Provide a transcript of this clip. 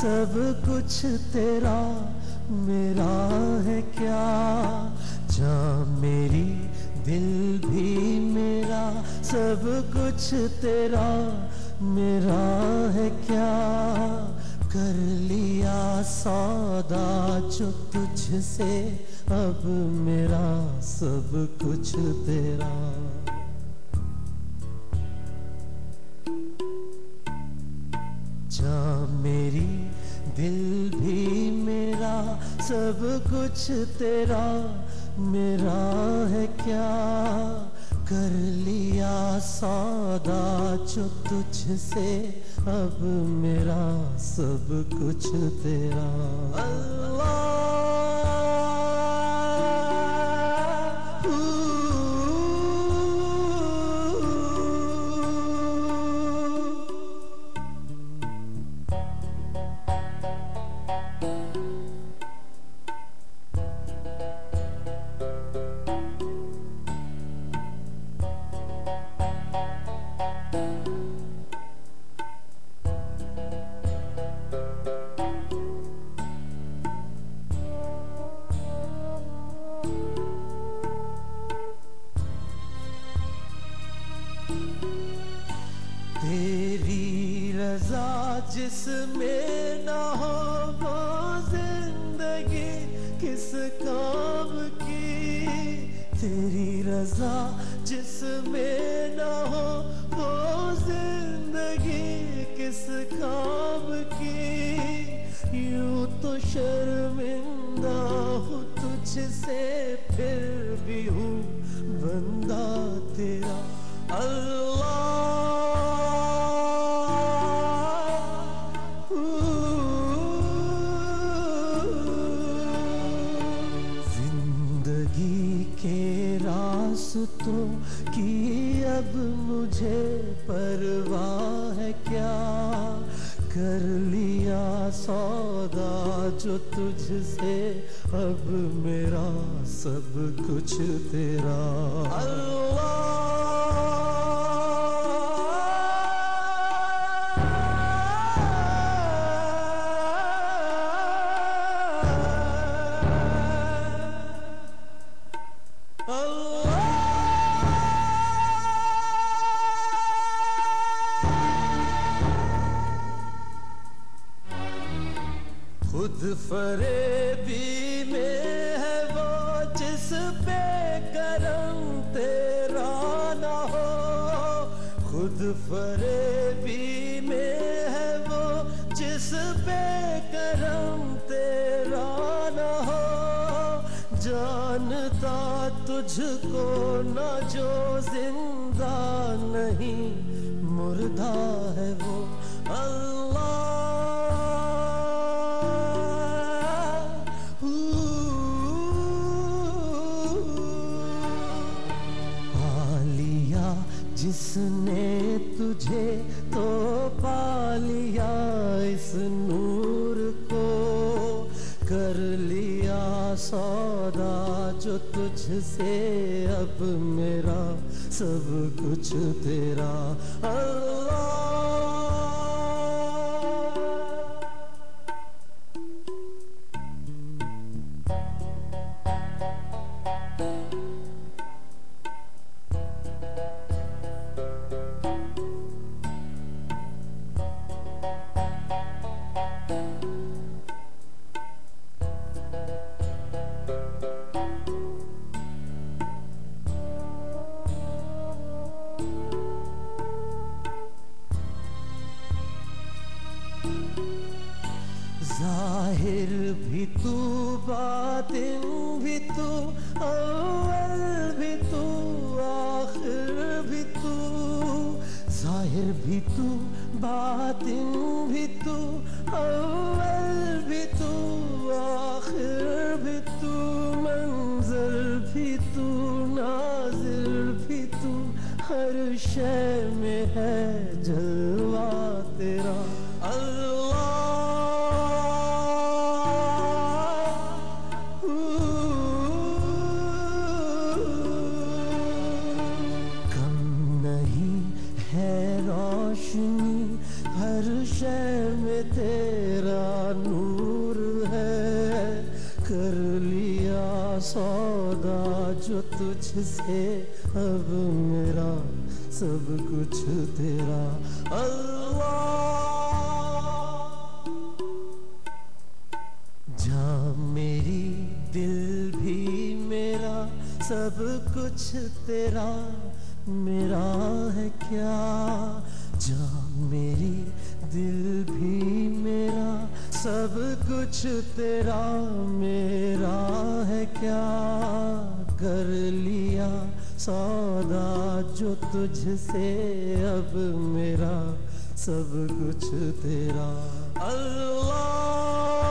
सब कुछ तेरा मेरा है क्या। जान मेरी दिल भी मेरा, सब कुछ तेरा मेरा है क्या। कर लिया सौदा जो तुझसे, अब मेरा सब कुछ तेरा। जान मेरी दिल भी मेरा, सब कुछ तेरा मेरा है क्या। कर लिया सौदा जो तुझसे, अब मेरा सब कुछ तेरा। अल्लाह तेरी रज़ा जिसमें ना हो वो जिंदगी किस काम की। तेरी रज़ा जिसमें ना हो वो जिंदगी किस काम की। यूं तो शर्मिंदा हूँ तुझसे, फिर भी हूँ बंदा तेरा। अल्लाह रास्तों की अब मुझे परवाह है क्या। कर लिया सौदा जो तुझसे, अब मेरा सब कुछ तेरा। अल्लाह खुद फरेबी में है वो जिस पे करम तेरा ना हो। खुद फरेबी में है वो जिस पे करम तेरा ना हो। जानता तुझको ना जो जिंदा नहीं मुर्दा है वो। अल्लाह जिसने तुझे तो पा लिया इस नूर को। कर लिया सौदा जो तुझसे, अब मेरा सब कुछ तेरा। अल्लाह जाहिर भी तू, बातिन भी तू, अव्वल भी तू, आखिर भी तू। जाहिर भी तू, बातिन भी तू, अव्वल भी तू, आखिर भी तू। मंज़र भी तू, नाज़िर भी तू, हर शय में है जलवा तेरा। अल्लाह रोशनी हर शय में तेरा तुझसे अब मेरा सब कुछ तेरा अल्लाह। जा मेरी दिल भी मेरा सब कुछ तेरा, मेरा है क्या। जा मेरी दिल भी मेरा सब कुछ तेरा, मेरा है क्या। कर लिया सौदा जो तुझसे अब मेरा सब कुछ तेरा अल्लाह।